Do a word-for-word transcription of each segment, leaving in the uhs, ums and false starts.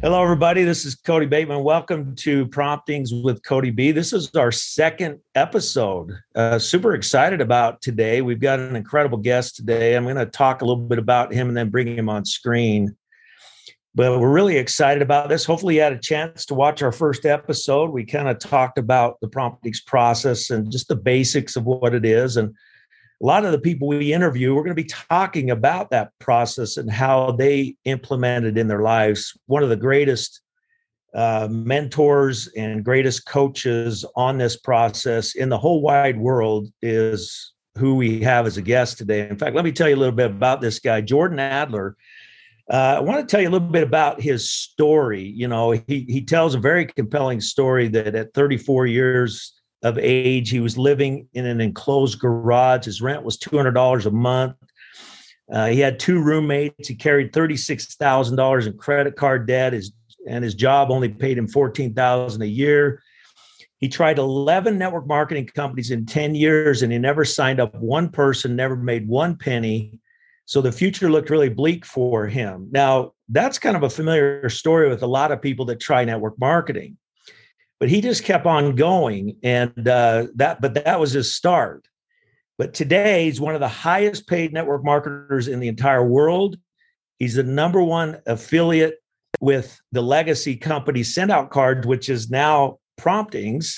Hello, everybody. This is Cody Bateman. Welcome to Promptings with Cody B. This is our second episode. Uh, super excited about today. We've got an incredible guest today. I'm going to talk a little bit about him and then bring him on screen. But we're really excited about this. Hopefully you had a chance to watch our first episode. We kind of talked about the Promptings process and just the basics of what it is. And a lot of the people we interview, we're going to be talking about that process and how they implement it in their lives. One of the greatest uh, mentors and greatest coaches on this process in the whole wide world is who we have as a guest today. In fact, let me tell you a little bit about this guy, Jordan Adler. Uh, I want to tell you a little bit about his story. You know, he he tells a very compelling story that at thirty-four years of age, he was living in an enclosed garage. His rent was two hundred dollars a month. Uh, he had two roommates. He carried thirty-six thousand dollars in credit card debt. His, and his job only paid him fourteen thousand dollars a year. He tried eleven network marketing companies in ten years, and he never signed up one person, never made one penny. So the future looked really bleak for him. Now, that's kind of a familiar story with a lot of people that try network marketing. But he just kept on going, and uh, that. But that was his start. But today, he's one of the highest paid network marketers in the entire world. He's the number one affiliate with the legacy company Send Out Cards, which is now Promptings,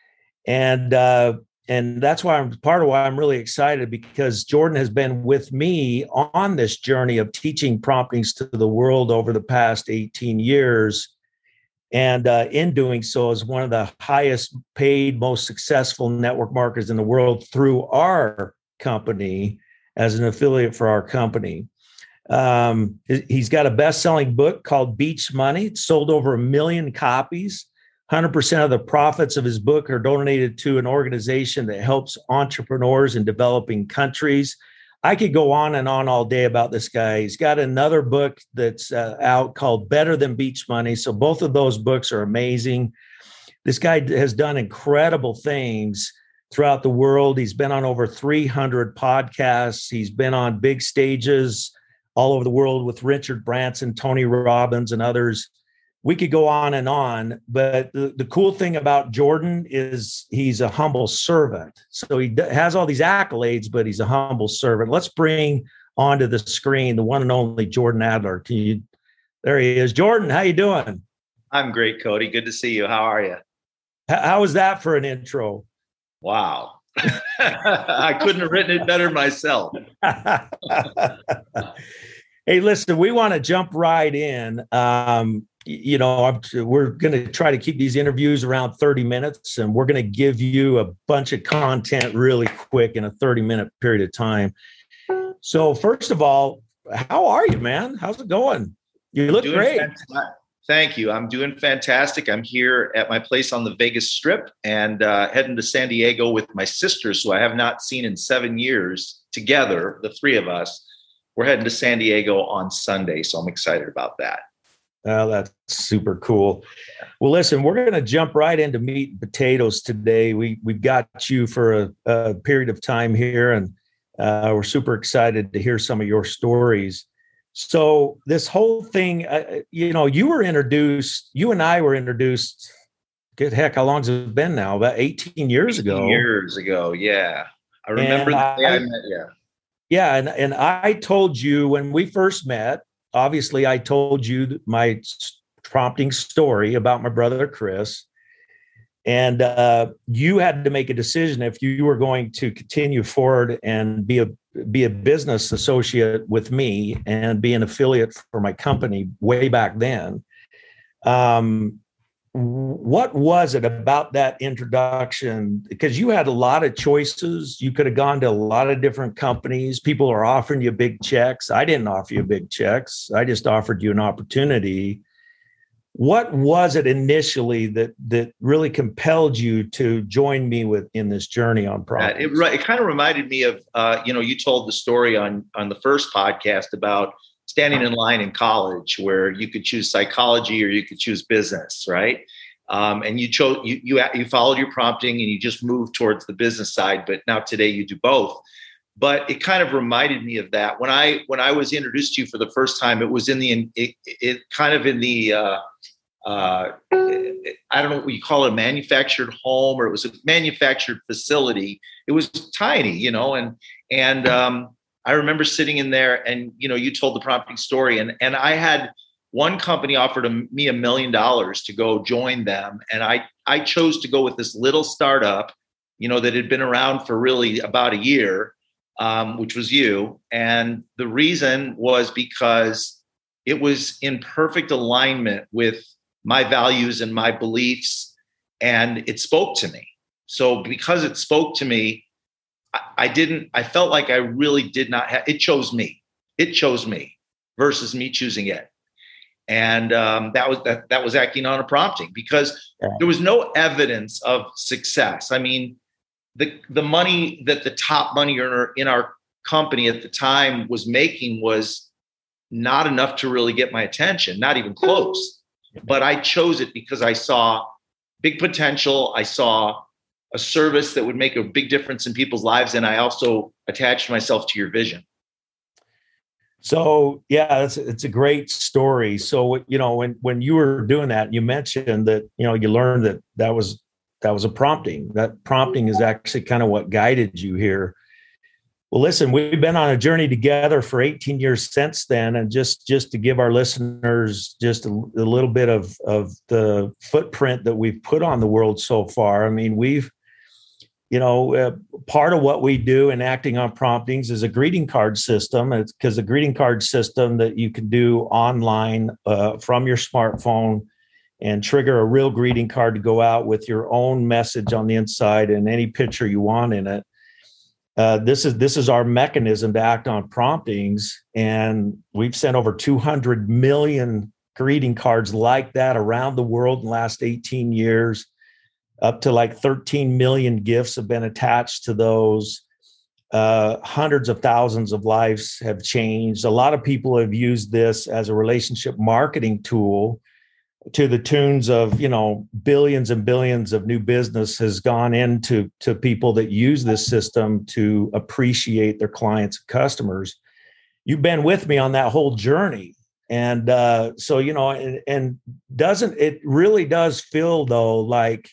and uh, and that's why I'm part of why I'm really excited, because Jordan has been with me on this journey of teaching Promptings to the world over the past eighteen years. And uh, in doing so, is one of the highest paid, most successful network marketers in the world through our company as an affiliate for our company. Um, he's got a best-selling book called Beach Money. It's sold over a million copies. one hundred percent of the profits of his book are donated to an organization that helps entrepreneurs in developing countries. I could go on and on all day about this guy. He's got another book that's uh, out called Better Than Beach Money. So both of those books are amazing. This guy has done incredible things throughout the world. He's been on over three hundred podcasts. He's been on big stages all over the world with Richard Branson, Tony Robbins, and others. We could go on and on, but the, the cool thing about Jordan is he's a humble servant. So he d- has all these accolades, but he's a humble servant. Let's bring onto the screen the one and only Jordan Adler. Can you? There he is. Jordan, how you doing? I'm great, Cody. Good to see you. How are you? H- how was that for an intro? Wow. I couldn't have written it better myself. Hey, listen, we want to jump right in. Um, you know, I'm, we're going to try to keep these interviews around thirty minutes, and we're going to give you a bunch of content really quick in a thirty minute period of time. So first of all, how are you, man? How's it going? You look great. Fantastic. Thank you. I'm doing fantastic. I'm here at my place on the Vegas Strip and uh, heading to San Diego with my sisters, who I have not seen in seven years together, the three of us. We're heading to San Diego on Sunday, so I'm excited about that. Oh, that's super cool. Well, listen, we're going to jump right into meat and potatoes today. We, we've got you for a, a period of time here, and uh, we're super excited to hear some of your stories. So this whole thing, uh, you know, you were introduced, you and I were introduced, good heck, how long has it been now? About eighteen years ago. Years ago, yeah. I remember the day I met you. Yeah, and, and I told you when we first met, obviously, I told you my prompting story about my brother, Chris, and uh, you had to make a decision if you were going to continue forward and be a be a business associate with me and be an affiliate for my company way back then. Um, what was it about that introduction? Because you had a lot of choices. You could have gone to a lot of different companies. People are offering you big checks. I didn't offer you big checks. I just offered you an opportunity. What was it initially that that really compelled you to join me with in this journey on Promptings? It, it, it kind of reminded me of, uh, you know, you told the story on on the first podcast about standing in line in college where you could choose psychology or you could choose business, right? Um, and you chose you, you you followed your prompting and you just moved towards the business side. But now today you do both. But it kind of reminded me of that when I when I was introduced to you for the first time. It was in the it, it kind of in the uh, uh, I don't know what you call it, a manufactured home, or it was a manufactured facility. It was tiny, you know, and and um, I remember sitting in there, and you know, you told the prompting story, and and I had one company offered a, me a million dollars to go join them, and I I chose to go with this little startup, you know, that had been around for really about a year, um, which was you, and the reason was because it was in perfect alignment with my values and my beliefs, and it spoke to me. So because it spoke to me, I, I didn't, I felt like I really did not have, it chose me. It chose me versus me choosing it. And um, that was that, that was acting on a prompting, because there was no evidence of success. I mean, the the money that the top money earner in our company at the time was making was not enough to really get my attention, not even close. But I chose it because I saw big potential. I saw a service that would make a big difference in people's lives. And I also attached myself to your vision. So, yeah, it's, it's a great story. So, you know, when, when you were doing that, you mentioned that, you know, you learned that that was, that was a prompting. That prompting is actually kind of what guided you here. Well, listen, we've been on a journey together for eighteen years since then. And just, just to give our listeners just a, a little bit of, of the footprint that we've put on the world so far. I mean, we've, you know, uh, part of what we do in acting on promptings is a greeting card system. It's because a greeting card system that you can do online uh, from your smartphone and trigger a real greeting card to go out with your own message on the inside and any picture you want in it. Uh, this is this is our mechanism to act on promptings, and we've sent over two hundred million greeting cards like that around the world in the last eighteen years. Up to like thirteen million gifts have been attached to those. Uh, hundreds of thousands of lives have changed. A lot of people have used this as a relationship marketing tool to the tunes of, you know, billions and billions of new business has gone into to people that use this system to appreciate their clients and customers. You've been with me on that whole journey. And uh, so, you know, and, and doesn't, it really does feel though, like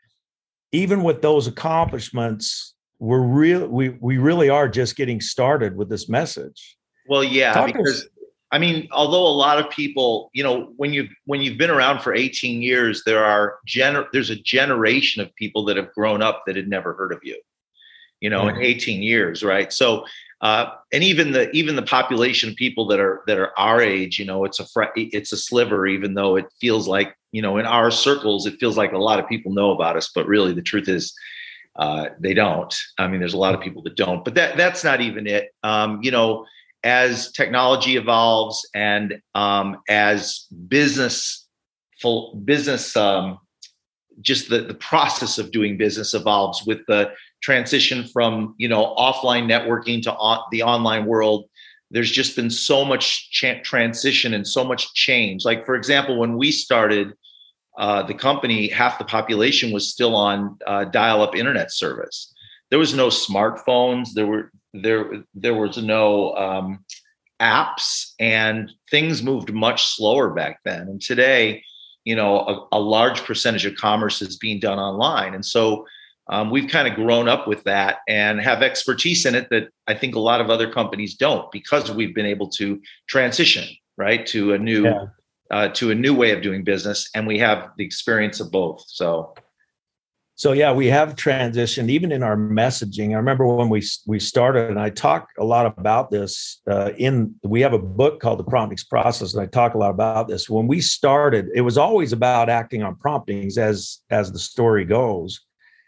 even with those accomplishments, we're real, we, we really are just getting started with this message. Well, yeah, Talk because us- I mean, although a lot of people, you know, when you when you've been around for eighteen years, there are gener- there's a generation of people that have grown up that had never heard of you, you know, mm-hmm. in eighteen years, right? So, uh, and even the even the population of people that are that are our age, you know, it's a fr- it's a sliver, even though it feels like, you know, in our circles, it feels like a lot of people know about us, but really the truth is, uh, they don't. I mean, there's a lot of people that don't, but that that's not even it. Um, you know. As technology evolves and um, as business, full business, um, just the, the process of doing business evolves with the transition from, you know, offline networking to on, the online world. There's just been so much ch- transition and so much change. Like, for example, when we started uh, the company, half the population was still on uh, dial-up internet service. There was no smartphones. There were there there was no um, apps, and things moved much slower back then. And today, you know, a, a large percentage of commerce is being done online, and so um, we've kind of grown up with that and have expertise in it that I think a lot of other companies don't, because we've been able to transition right to a new yeah. uh, to a new way of doing business, and we have the experience of both. So. So, yeah, we have transitioned even in our messaging. I remember when we we started, and I talk a lot about this uh, in, we have a book called The Promptings Process, and I talk a lot about this. When we started, it was always about acting on promptings, as, as the story goes.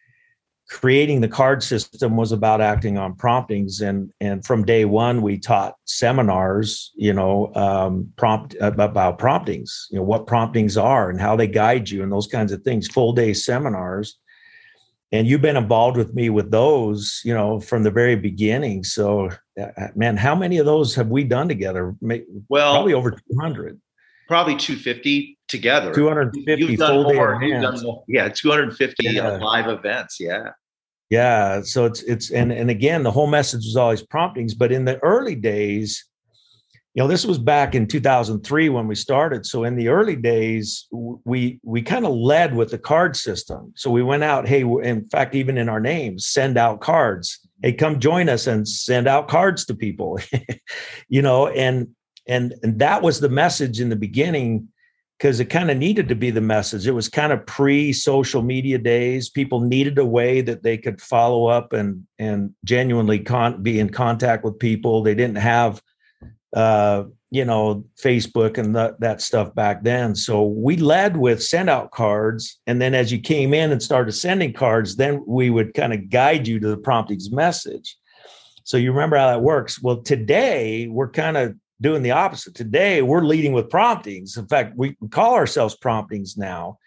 Creating the card system was about acting on promptings. And, and from day one, we taught seminars, you know, um, prompt about promptings, you know, what promptings are and how they guide you and those kinds of things, full day seminars. And you've been involved with me with those, you know, from the very beginning. So, man, how many of those have we done together? Well, probably over two hundred. Probably two hundred fifty together. two hundred fifty full day events. Yeah, two hundred fifty yeah. live events. Yeah. Yeah. So it's, it's, and, and again, the whole message was always promptings. But in the early days, You know, this was back in two thousand three when we started. So in the early days, we we kind of led with the card system. So we went out, hey, in fact, even in our names, send out cards. Hey, come join us and send out cards to people. you know, and and and that was the message in the beginning, because it kind of needed to be the message. It was kind of pre-social media days. People needed a way that they could follow up and and genuinely con- be in contact with people. They didn't have uh, you know, Facebook and the, that stuff back then. So we led with send out cards. And then as you came in and started sending cards, then we would kind of guide you to the promptings message. So you remember how that works. Well, today we're kind of doing the opposite. Today we're leading with promptings. In fact, we call ourselves promptings now.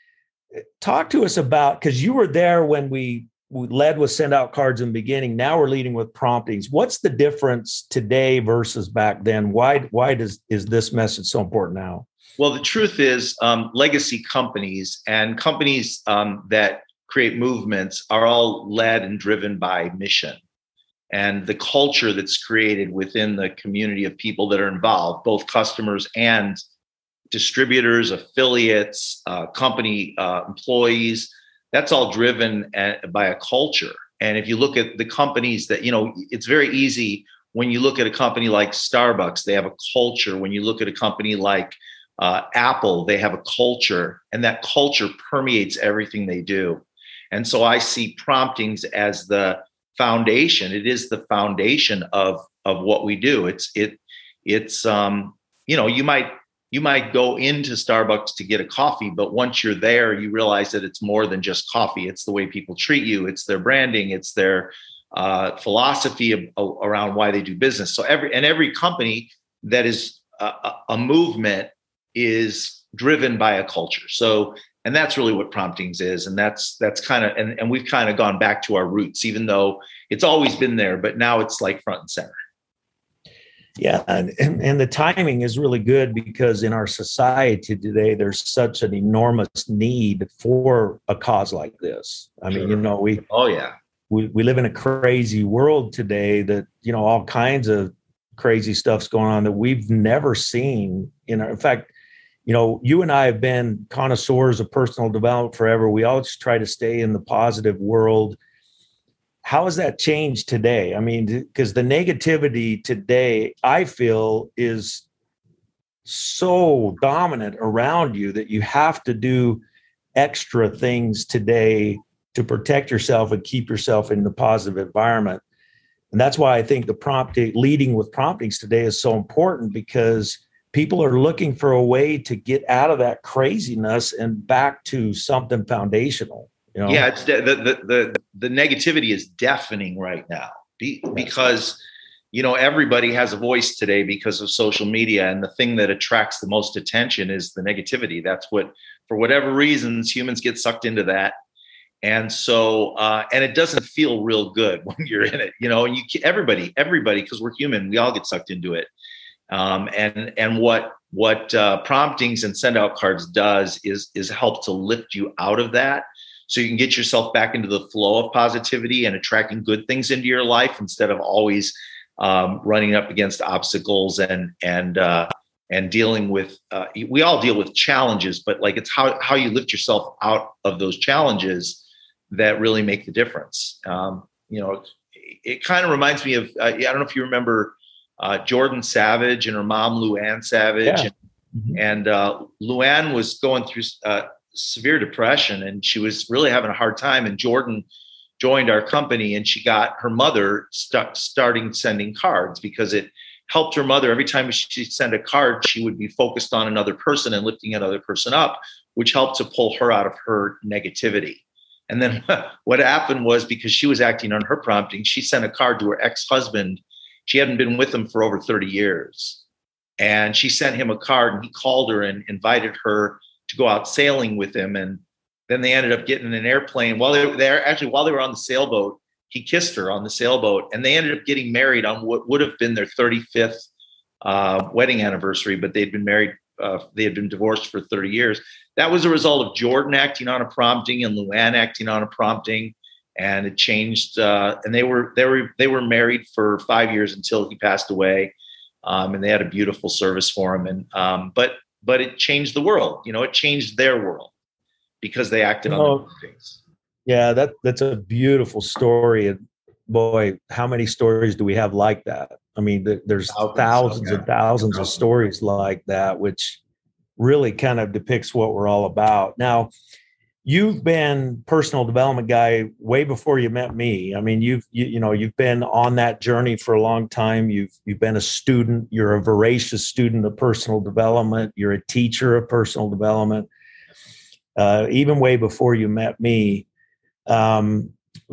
Talk to us about, because you were there when we we led with send out cards in the beginning. Now we're leading with promptings. What's the difference today versus back then? Why, why does, is this message so important now? Well, the truth is um, legacy companies and companies um, that create movements are all led and driven by mission and the culture that's created within the community of people that are involved, both customers and distributors, affiliates, uh, company uh, employees. That's all driven at, by a culture. And if you look at the companies that, you know, it's very easy when you look at a company like Starbucks, they have a culture. When you look at a company like uh, Apple, they have a culture, and that culture permeates everything they do. And so I see promptings as the foundation. It is the foundation of, of what we do. It's, it, it's, um, you know, you might, You might go into Starbucks to get a coffee, but once you're there, you realize that it's more than just coffee. It's the way people treat you. It's their branding. It's their uh, philosophy of, of, around why they do business. So every and every company that is a, a movement is driven by a culture. So, and that's really what promptings is. And that's that's kind of and, and we've kind of gone back to our roots, even though it's always been there, but now it's like front and center. Yeah, and, and the timing is really good, because in our society today, there's such an enormous need for a cause like this. I mean, Sure. you know, we oh yeah, we we live in a crazy world today that, you know, all kinds of crazy stuff's going on that we've never seen. You know, in fact, you know, you and I have been connoisseurs of personal development forever. We always try to stay in the positive world. How has that changed today? I mean, because the negativity today, I feel, is so dominant around you that you have to do extra things today to protect yourself and keep yourself in the positive environment. And that's why I think the prompting, leading with promptings today is so important, because people are looking for a way to get out of that craziness and back to something foundational. You know? Yeah, it's de- the, the the the negativity is deafening right now Be- because you know everybody has a voice today because of social media, and the thing that attracts the most attention is the negativity. That's what, for whatever reasons, humans get sucked into that, and so uh, and it doesn't feel real good when you're in it. You know, you everybody everybody because we're human, we all get sucked into it. Um, and and what what uh, promptings and send out cards does is is help to lift you out of that, so you can get yourself back into the flow of positivity and attracting good things into your life, instead of always um, running up against obstacles and and uh, and dealing with. Uh, we all deal with challenges, but like it's how how you lift yourself out of those challenges that really make the difference. Um, you know, it, it kind of reminds me of uh, I don't know if you remember uh, Jordan Savage and her mom Luann Savage, Yeah. and, Mm-hmm. and uh, Luann was going through Uh, severe depression, and she was really having a hard time. And Jordan joined our company, and she got her mother st- starting sending cards, because it helped her mother. Every time she sent a card, she would be focused on another person and lifting another person up, which helped to pull her out of her negativity. And then what happened was, because she was acting on her prompting, she sent a card to her ex-husband. She hadn't been with him for over thirty years. And she sent him a card, and he called her and invited her to go out sailing with him. And then they ended up getting in an airplane while they were there. Actually, while they were on the sailboat, he kissed her on the sailboat, and they ended up getting married on what would have been their thirty-fifth uh, wedding anniversary, but they'd been married. Uh, they had been divorced for thirty years. That was a result of Jordan acting on a prompting and Luann acting on a prompting, and it changed. Uh, and they were they were they were married for five years until he passed away. um, and they had a beautiful service for him. And um, but but it changed the world. You know, it changed their world because they acted on Oh, their things. yeah, that that's a beautiful story. And boy, how many stories do we have like that? I mean, th- there's Thousands, thousands okay. and thousands of stories like that, which really kind of depicts what we're all about. Now, you've been personal development guy way before you met me. I mean, you've you, you know you've been on that journey for a long time. You've you've been a student. You're a voracious student of personal development. You're a teacher of personal development. Uh, even way before you met me. Um,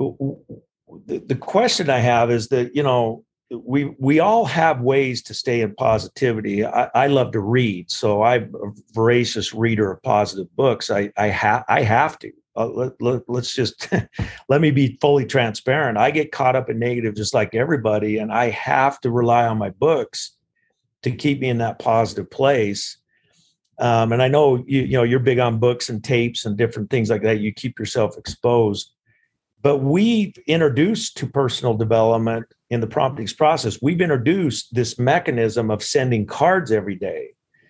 the, the question I have is that, you know, we we all have ways to stay in positivity. I, I love to read, so I'm a voracious reader of positive books. I I have I have to. Uh, let, let, let's just let me be fully transparent. I get caught up in negative just like everybody, and I have to rely on my books to keep me in that positive place. Um, and I know you, you know you're big on books and tapes and different things like that. You keep yourself exposed. But we've introduced to personal development in the promptings process, we've introduced this mechanism of sending cards every day.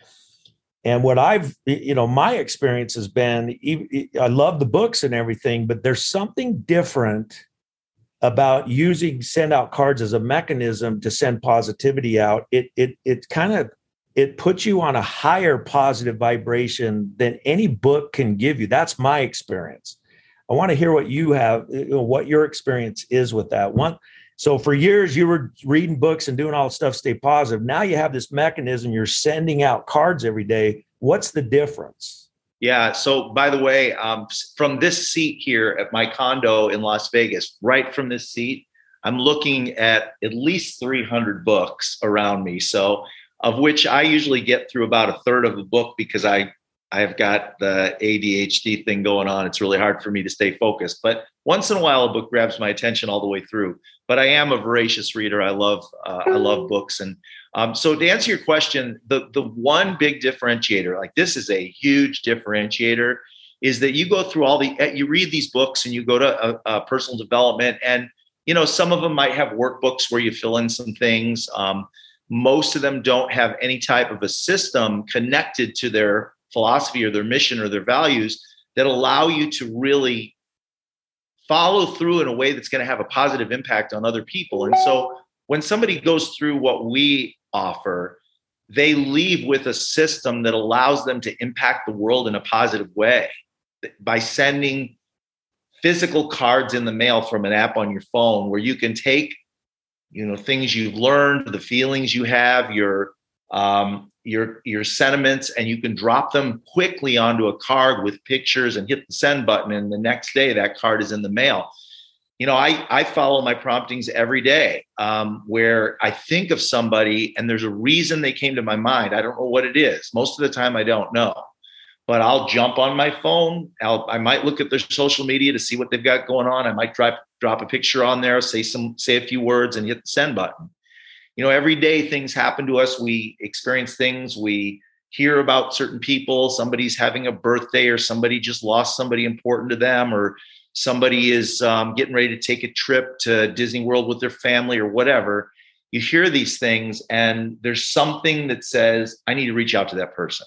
And what I've, you know, my experience has been, I love the books and everything, but there's something different about using send out cards as a mechanism to send positivity out. It it it kind of it puts you on a higher positive vibration than any book can give you. That's my experience. I want to hear what you have, you know, what your experience is with that one. So for years you were reading books and doing all the stuff, stay positive. Now you have this mechanism. You're sending out cards every day. What's the difference? Yeah. So by the way, um, from this seat here at my condo in Las Vegas, right from this seat, I'm looking at at least three hundred books around me. So of which I usually get through about a third of a book because I I've got the A D H D thing going on. It's really hard for me to stay focused. But once in a while, a book grabs my attention all the way through. But I am a voracious reader. I love uh, I love books. And um, so to answer your question, the, the one big differentiator, like this is a huge differentiator, is that you go through all the, you read these books and you go to a, a personal development. And, you know, some of them might have workbooks where you fill in some things. Um, most of them don't have any type of a system connected to their philosophy or their mission or their values that allow you to really follow through in a way that's going to have a positive impact on other people. And so when somebody goes through what we offer, they leave with a system that allows them to impact the world in a positive way by sending physical cards in the mail from an app on your phone where you can take, you know, things you've learned, the feelings you have, your um, your your sentiments, and you can drop them quickly onto a card with pictures and hit the send button. And the next day that card is in the mail. You know, I, I follow my promptings every day um, where I think of somebody and there's a reason they came to my mind. I don't know what it is. Most of the time I don't know, but I'll jump on my phone. I'll, I might look at their social media to see what they've got going on. I might drop, drop a picture on there, say some, say a few words and hit the send button. You know, every day things happen to us. We experience things. We hear about certain people. Somebody's having a birthday, or somebody just lost somebody important to them, or somebody is um, getting ready to take a trip to Disney World with their family or whatever. You hear these things and there's something that says, I need to reach out to that person.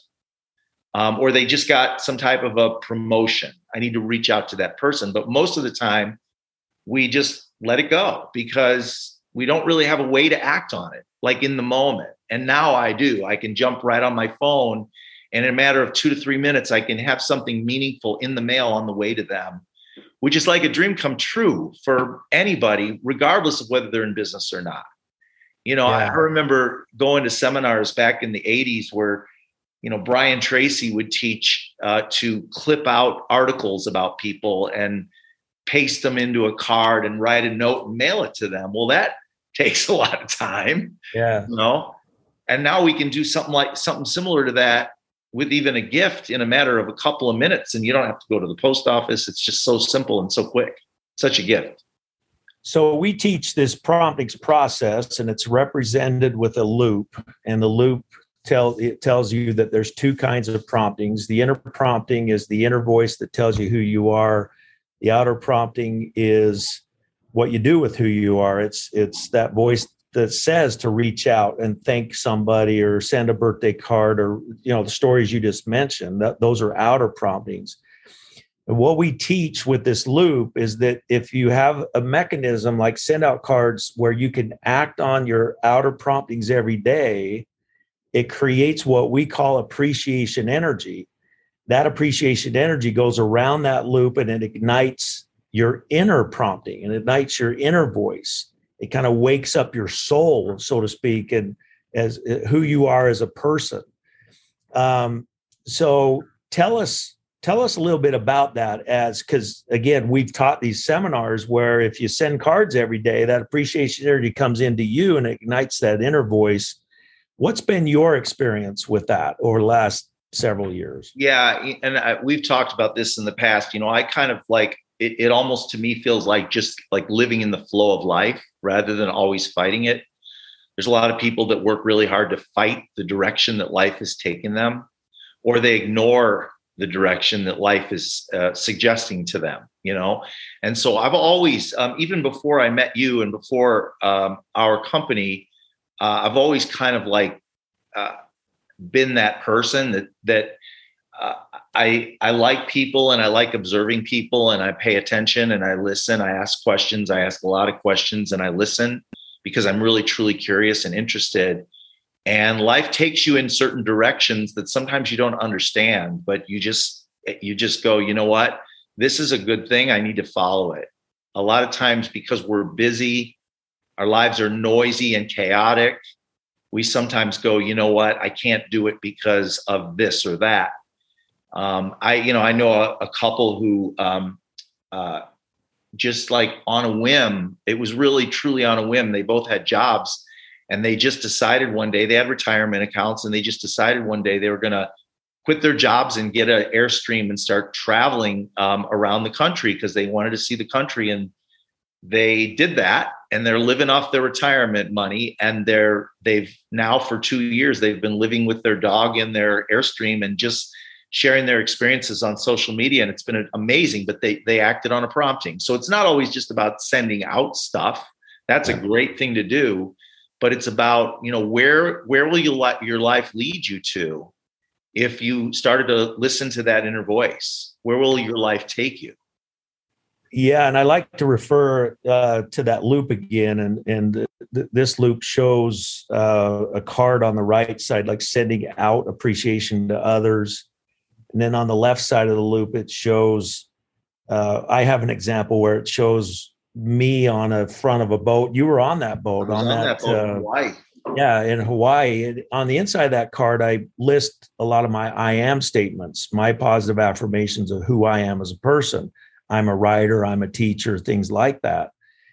Um, or they just got some type of a promotion. I need to reach out to that person. But most of the time we just let it go because we don't really have a way to act on it, like in the moment. And now I do. I can jump right on my phone, and in a matter of two to three minutes, I can have something meaningful in the mail on the way to them, which is like a dream come true for anybody, regardless of whether they're in business or not. You know, yeah. I remember going to seminars back in the eighties where, you know, Brian Tracy would teach uh, to clip out articles about people and paste them into a card and write a note and mail it to them. Well, that takes a lot of time. Yeah. You know, and now we can do something like something similar to that with even a gift in a matter of a couple of minutes. And you don't have to go to the post office. It's just so simple and so quick. Such a gift. So we teach this promptings process, and it's represented with a loop, and the loop tell it tells you that there's two kinds of promptings. The inner prompting is the inner voice that tells you who you are. The outer prompting is what you do with who you are. It's it's that voice that says to reach out and thank somebody or send a birthday card, or, you know, the stories you just mentioned, that those are outer promptings. And what we teach with this loop is that if you have a mechanism like send out cards where you can act on your outer promptings every day, it creates what we call appreciation energy. That appreciation energy goes around that loop and it ignites your inner prompting and ignites your inner voice. It kind of wakes up your soul, so to speak, and as who you are as a person. Um, so tell us, tell us a little bit about that, as because again, we've taught these seminars where if you send cards every day, that appreciation energy comes into you and ignites that inner voice. What's been your experience with that over the last several years? Yeah, and I, we've talked about this in the past. You know, I kind of like it, it almost to me feels like just like living in the flow of life rather than always fighting it. There's a lot of people that work really hard to fight the direction that life has taken them, or they ignore the direction that life is uh, suggesting to them, you know? And so I've always, um, even before I met you and before um, our company, uh, I've always kind of like uh, been that person that, that uh, I, I like people and I like observing people and I pay attention and I listen, I ask questions, I ask a lot of questions and I listen because I'm really, truly curious and interested. And life takes you in certain directions that sometimes you don't understand, but you just, you just go, you know what, this is a good thing. I need to follow it. A lot of times because we're busy, our lives are noisy and chaotic. We sometimes go, you know what, I can't do it because of this or that. Um, I, you know, I know a, a couple who um, uh, just like on a whim, it was really truly on a whim. They both had jobs. And they just decided one day, they had retirement accounts, and they just decided one day they were going to quit their jobs and get an Airstream and start traveling um, around the country because they wanted to see the country. And they did that, and they're living off their retirement money. And they're, they've now for two years, they've been living with their dog in their Airstream and just sharing their experiences on social media. And it's been amazing, but they, they acted on a prompting. So it's not always just about sending out stuff. That's a great thing to do. But it's about, you know, where where will you let your life lead you to if you started to listen to that inner voice? Where will your life take you? Yeah, and I like to refer uh, to that loop again, and and th- this loop shows uh, a card on the right side, like sending out appreciation to others, and then on the left side of the loop, it shows. Uh, I have an example where it shows me on a front of a boat. You were on that boat. On, on that, that boat uh, in Hawaii. Yeah, in Hawaii. On the inside of that card, I list a lot of my I am statements, my positive affirmations of who I am as a person. I'm a writer, I'm a teacher, things like that.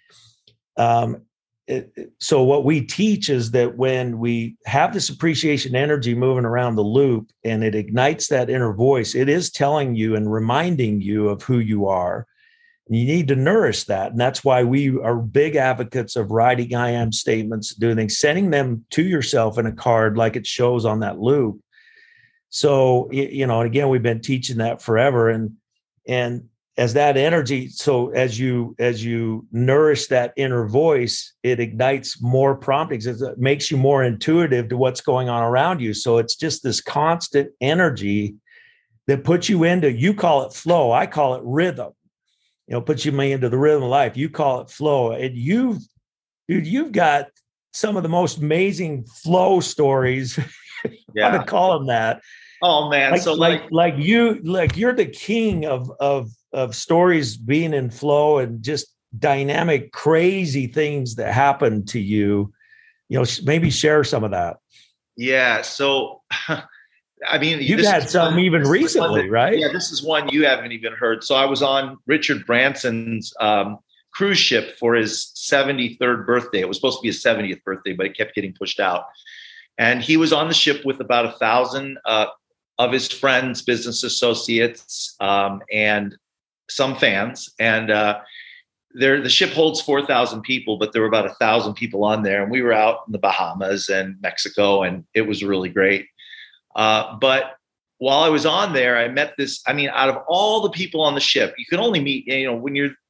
Um, it, so what we teach is that when we have this appreciation energy moving around the loop and it ignites that inner voice, it is telling you and reminding you of who you are. You need to nourish that. And that's why we are big advocates of writing I am statements, doing things, sending them to yourself in a card like it shows on that loop. So, you know, and again, we've been teaching that forever. And, and as that energy, so as you, as you nourish that inner voice, it ignites more promptings. It makes you more intuitive to what's going on around you. So it's just this constant energy that puts you into, you call it flow. I call it rhythm. You know, puts you into the rhythm of life. You call it flow. And you've, dude, you've got some of the most amazing flow stories. Yeah. I would call them that. Oh man. Like, so like, like, like you, like you're the king of, of, of stories being in flow and just dynamic, crazy things that happen to you. You know, maybe share some of that. Yeah. So, I mean, you've had some one, even recently, that, right? Yeah, this is one you haven't even heard. So I was on Richard Branson's um, cruise ship for his seventy-third birthday. It was supposed to be his seventieth birthday, but it kept getting pushed out. And he was on the ship with about a thousand uh, of his friends, business associates, um, and some fans. And uh, there, the ship holds four thousand people, but there were about a thousand people on there. And we were out in the Bahamas and Mexico, and it was really great. Uh, but while I was on there, I met this, I mean, out of all the people on the ship, you can only meet, you know, when you're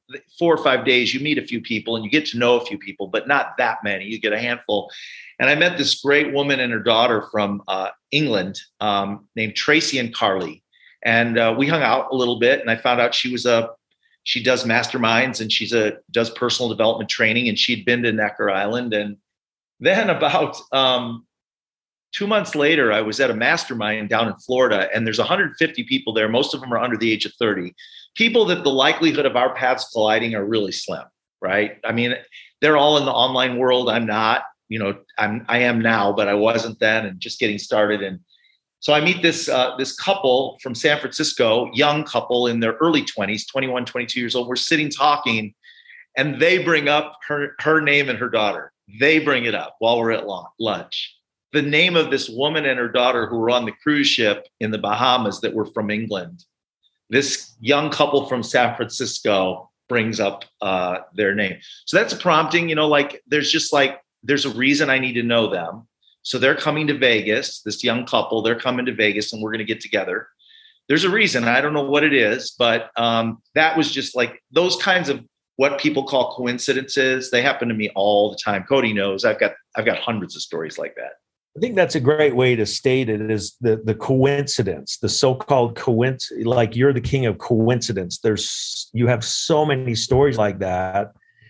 four or five days, you meet a few people and you get to know a few people, but not that many. You get a handful. And I met this great woman and her daughter from uh, England um, named Tracy and Carly. And uh, we hung out a little bit, and I found out she was a, she does masterminds, and she's a, does personal development training, and she'd been to Necker Island. And then about um, two months later, I was at a mastermind down in Florida, and there's one hundred fifty people there. Most of them are under the age of thirty. People that the likelihood of our paths colliding are really slim, right? I mean, they're all in the online world. I'm not, you know, I'm, I am now, but I wasn't then, and just getting started. And so I meet this, uh, this couple from San Francisco, young couple in their early twenties, twenty-one, twenty-two years old. We're sitting talking, and they bring up her, her name and her daughter. They bring it up while we're at lunch. The name of this woman and her daughter who were on the cruise ship in the Bahamas that were from England. This young couple from San Francisco brings up uh, their name. So that's prompting, you know, like there's just like, there's a reason I need to know them. So they're coming to Vegas, this young couple, they're coming to Vegas, and we're going to get together. There's a reason. I don't know what it is, but um, that was just like those kinds of what people call coincidences. They happen to me all the time. Cody knows I've got, I've got hundreds of stories like that. I think that's a great way to state it, is the, the coincidence, the so-called coincidence, like you're the king of coincidence. There's, you have so many stories like that,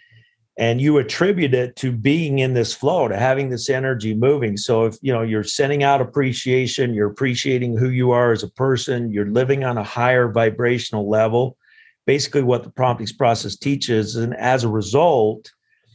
and you attribute it to being in this flow, to having this energy moving. So if, you know, you're sending out appreciation, you're appreciating who you are as a person, you're living on a higher vibrational level, basically what the promptings process teaches. And as a result,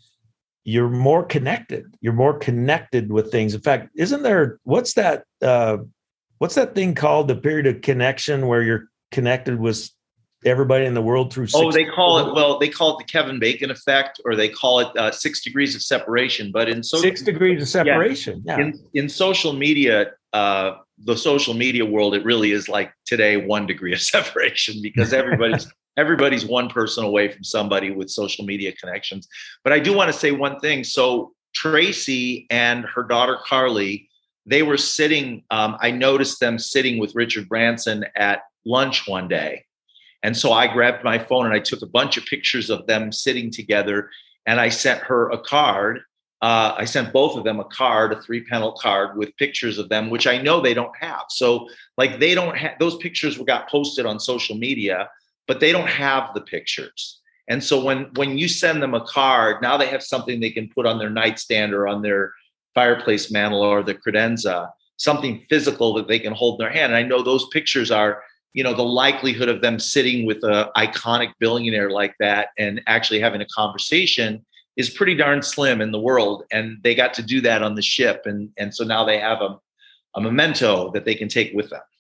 you're more connected. You're more connected with things. In fact, isn't there, what's that, uh, what's that thing called, the period of connection where you're connected with everybody in the world through six? Oh, they call it, well, they call it the Kevin Bacon effect, or they call it uh, six degrees of separation. But in social, six degrees of separation. Yeah. yeah. In, in social media, uh, the social media world, it really is like today, one degree of separation, because everybody's everybody's one person away from somebody with social media connections. But I do want to say one thing. So Tracy and her daughter, Carly, they were sitting, um, I noticed them sitting with Richard Branson at lunch one day. And so I grabbed my phone and I took a bunch of pictures of them sitting together, and I sent her a card. Uh, I sent both of them a card, a three panel card with pictures of them, which I know they don't have. So like they don't have, those pictures got posted on social media, but they don't have the pictures. And so when, when you send them a card, now they have something they can put on their nightstand or on their fireplace mantle or the credenza, something physical that they can hold in their hand. And I know those pictures are, you know, the likelihood of them sitting with an iconic billionaire like that and actually having a conversation is pretty darn slim in the world. And they got to do that on the ship. And, and so now they have a, a memento that they can take with them.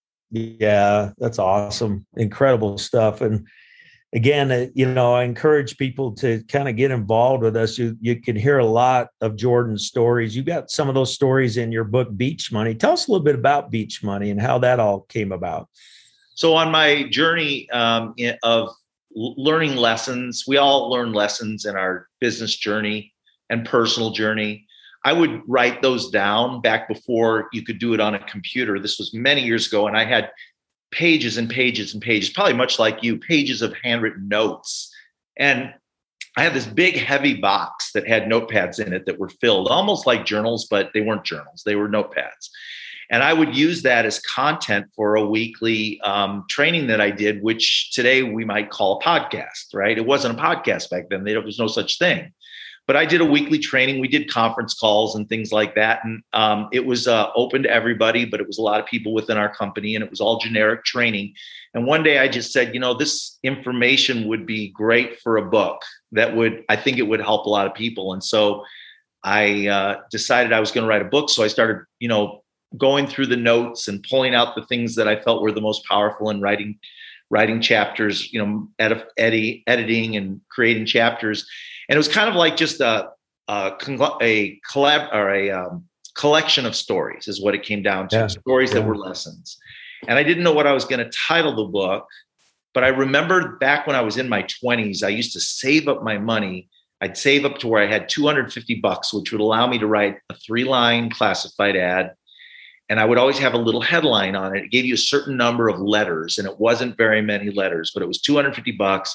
Yeah, that's awesome. Incredible stuff. And again, you know, I encourage people to kind of get involved with us. You, you can hear a lot of Jordan's stories. You got some of those stories in your book, Beach Money. Tell us a little bit about Beach Money and how that all came about. So on my journey um, of learning lessons, we all learn lessons in our business journey and personal journey. I would write those down back before you could do it on a computer. This was many years ago, and I had pages and pages and pages, probably much like you, pages of handwritten notes. And I had this big, heavy box that had notepads in it that were filled, almost like journals, but they weren't journals. They were notepads. And I would use that as content for a weekly um, training that I did, which today we might call a podcast, right? It wasn't a podcast back then. There was no such thing. But I did a weekly training. We did conference calls and things like that. And um, it was uh, open to everybody, but it was a lot of people within our company, and it was all generic training. And one day I just said, you know, this information would be great for a book that would, I think it would help a lot of people. And so I uh, decided I was going to write a book. So I started, you know, going through the notes and pulling out the things that I felt were the most powerful in writing, writing chapters, you know, edit, edit, editing and creating chapters. And it was kind of like just a a, a collab or a um, collection of stories is what it came down to. Yeah. Stories yeah. that were lessons. And I didn't know what I was going to title the book, but I remembered back when I was in my twenties, I used to save up my money. I'd save up to where I had two hundred fifty bucks, which would allow me to write a three line classified ad. And I would always have a little headline on it. It gave you a certain number of letters, and it wasn't very many letters, but it was two hundred fifty bucks.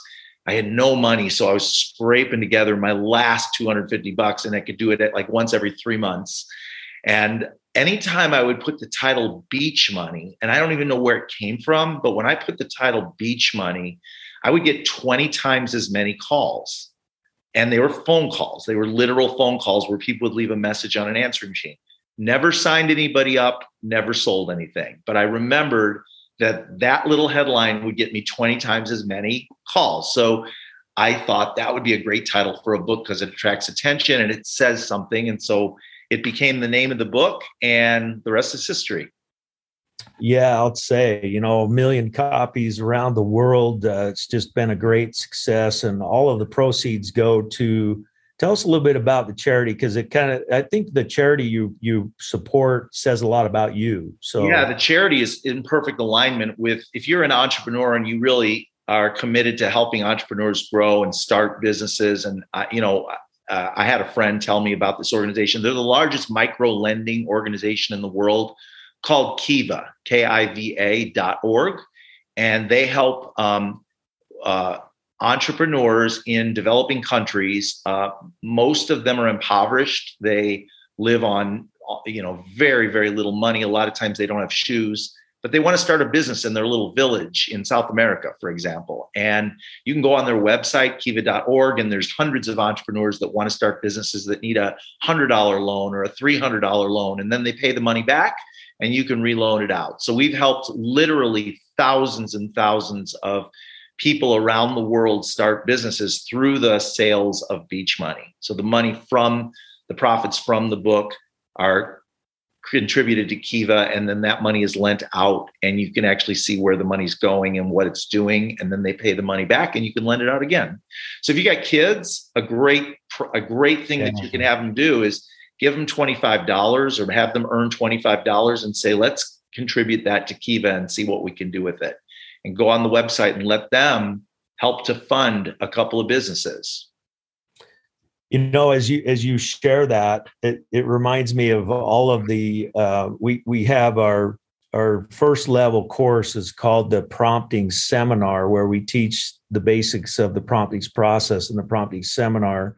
I had no money. So I was scraping together my last two hundred fifty bucks, and I could do it at like once every three months. And anytime I would put the title Beach Money, and I don't even know where it came from, but when I put the title Beach Money, I would get twenty times as many calls. And they were phone calls. They were literal phone calls where people would leave a message on an answering machine. Never signed anybody up, never sold anything. But I remembered that that little headline would get me twenty times as many calls. So I thought that would be a great title for a book because it attracts attention and it says something. And so it became the name of the book, and the rest is history. Yeah, I'll say, you know, a million copies around the world. Uh, it's just been a great success, and all of the proceeds go to, tell us a little bit about the charity, because it kind of, I think the charity you you support says a lot about you. So yeah, the charity is in perfect alignment with, if you're an entrepreneur and you really are committed to helping entrepreneurs grow and start businesses. And, uh, you know, uh, I had a friend tell me about this organization. They're the largest micro lending organization in the world, called Kiva, K I V A dot org. And they help um, uh, entrepreneurs in developing countries. Uh, most of them are impoverished. They live on, you know, very, very little money. A lot of times they don't have shoes, but they want to start a business in their little village in South America, for example. And you can go on their website, kiva dot org, and there's hundreds of entrepreneurs that want to start businesses that need a one hundred dollars loan or a three hundred dollars loan, and then they pay the money back and you can reloan it out. So we've helped literally thousands and thousands of people around the world start businesses through the sales of Beach Money. So the money from the profits from the book are contributed to Kiva, and then that money is lent out, and you can actually see where the money's going and what it's doing, and then they pay the money back and you can lend it out again. So if you got kids, a great a great thing yeah. that you can have them do is give them twenty-five dollars or have them earn twenty-five dollars and say, let's contribute that to Kiva and see what we can do with it. And go on the website and let them help to fund a couple of businesses. You know, as you as you share that, it, it reminds me of all of the, uh, we we have our our first level course is called the Prompting Seminar, where we teach the basics of the promptings process in the Prompting Seminar.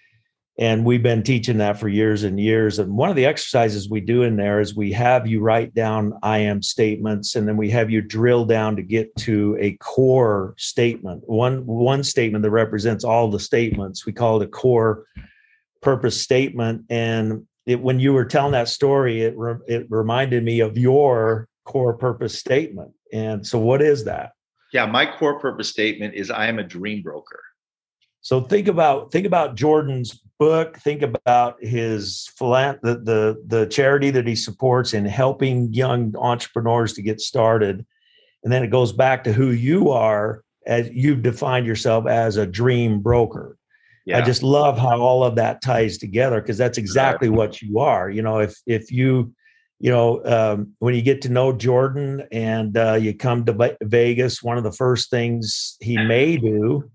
And we've been teaching that for years and years. And one of the exercises we do in there is we have you write down I am statements, and then we have you drill down to get to a core statement. One, one statement that represents all the statements. We call it a core purpose statement. And it, when you were telling that story, it, re, it reminded me of your core purpose statement. And so what is that? Yeah, my core purpose statement is I am a dream broker. So think about think about Jordan's book. Think about his philant- the, the the charity that he supports in helping young entrepreneurs to get started, and then it goes back to who you are, as you've defined yourself as a dream broker. Yeah. I just love how all of that ties together, because that's exactly right. what you are. You know, if if you you know um, when you get to know Jordan and uh, you come to Vegas, one of the first things he may do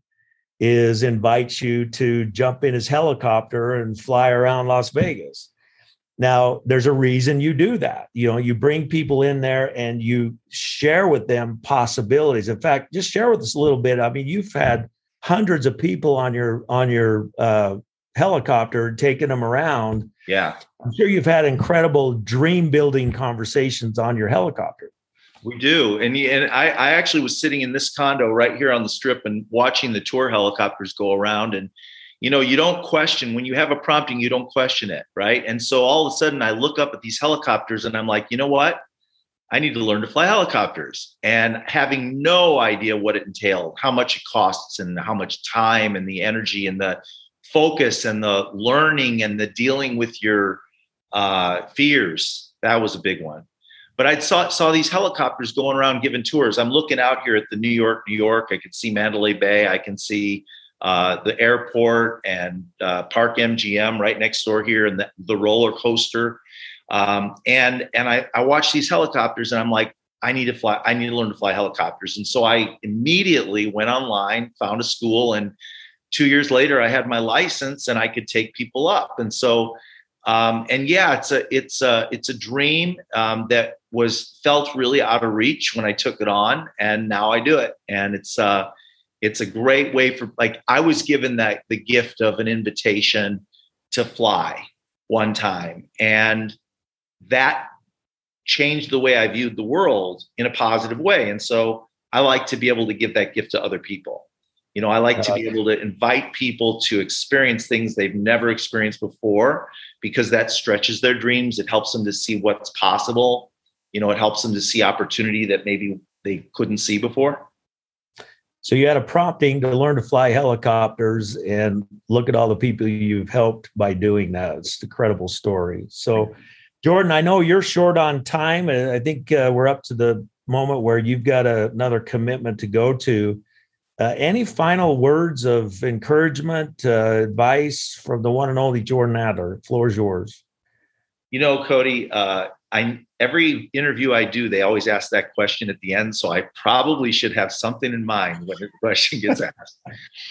is invite you to jump in his helicopter and fly around Las Vegas. Now, there's a reason you do that. You know, you bring people in there and you share with them possibilities. In fact, just share with us a little bit. I mean, you've had hundreds of people on your on your uh, helicopter, taking them around. Yeah, I'm sure you've had incredible dream building conversations on your helicopter. We do. And, and I, I actually was sitting in this condo right here on the Strip and watching the tour helicopters go around. And, you know, you don't question when you have a prompting, you don't question it. Right. And so all of a sudden I look up at these helicopters and I'm like, you know what? I need to learn to fly helicopters, and having no idea what it entailed, how much it costs and how much time and the energy and the focus and the learning and the dealing with your uh, fears. That was a big one. But I saw saw these helicopters going around giving tours. I'm looking out here at the New York, New York. I can see Mandalay Bay. I can see uh, the airport and uh, Park M G M right next door here, and the, the roller coaster. Um, and and I, I watch these helicopters, and I'm like, I need to fly. I need to learn to fly helicopters. And so I immediately went online, found a school, and two years later, I had my license, and I could take people up. And so. Um, and yeah, it's a it's a it's a dream um, that was felt really out of reach when I took it on, and now I do it. And it's uh, It's a great way for, like, I was given that the gift of an invitation to fly one time, and that changed the way I viewed the world in a positive way. And so I like to be able to give that gift to other people. You know, I like to be able to invite people to experience things they've never experienced before, because that stretches their dreams. It helps them to see what's possible. You know, it helps them to see opportunity that maybe they couldn't see before. So you had a prompting to learn to fly helicopters, and look at all the people you've helped by doing that. It's an incredible story. So, Jordan, I know you're short on time. I think uh, we're up to the moment where you've got a, another commitment to go to. Uh, any final words of encouragement, uh, advice from the one and only Jordan Adler? The floor is yours. You know, Cody, uh, I every interview I do, they always ask that question at the end. So I probably should have something in mind when the question gets asked.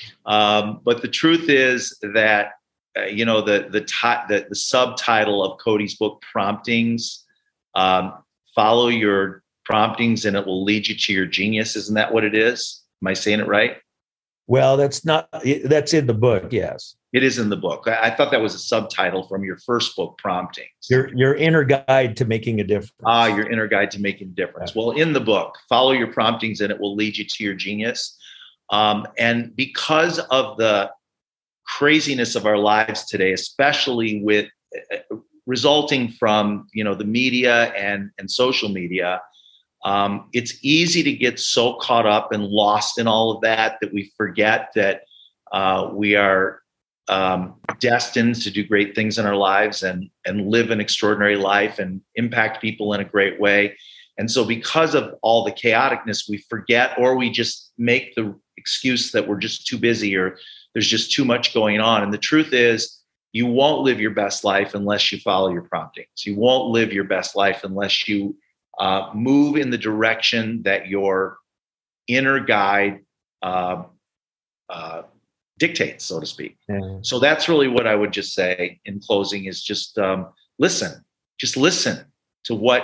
Um, but the truth is that, uh, you know, the the, ti- the the subtitle of Cody's book, Promptings, um, follow your promptings and it will lead you to your genius. Isn't that what it is? Am I saying it right? Well, that's not, that's in the book. Yes. It is in the book. I, I thought that was a subtitle from your first book, Promptings. Your, your inner guide to making a difference. Ah, your inner guide to making a difference. Yeah. Well, in the book, follow your promptings and it will lead you to your genius. Um, and because of the craziness of our lives today, especially with uh, resulting from, you know, the media and, and social media, Um, it's easy to get so caught up and lost in all of that that we forget that uh, we are um, destined to do great things in our lives and and live an extraordinary life and impact people in a great way. And so because of all the chaoticness, we forget, or we just make the excuse that we're just too busy or there's just too much going on. And the truth is, you won't live your best life unless you follow your promptings. You won't live your best life unless you Uh, move in the direction that your inner guide uh, uh, dictates, so to speak. Mm-hmm. So that's really what I would just say in closing is just um, listen, just listen to what,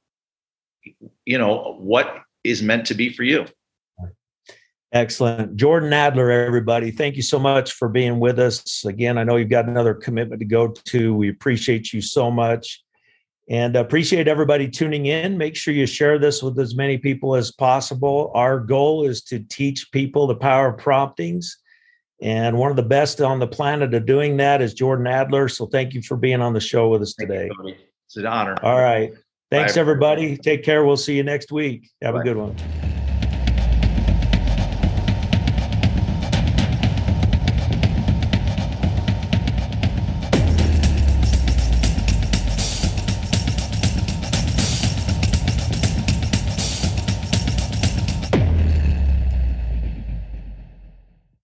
you know, what is meant to be for you. Excellent. Jordan Adler, everybody. Thank you so much for being with us. Again, I know you've got another commitment to go to. We appreciate you so much. And appreciate everybody tuning in. Make sure you share this with as many people as possible. Our goal is to teach people the power of promptings. And one of the best on the planet of doing that is Jordan Adler. So thank you for being on the show with us today. Thank you, it's an honor. All right. Thanks, Bye. everybody. Take care. We'll see you next week. Have Bye. A good one.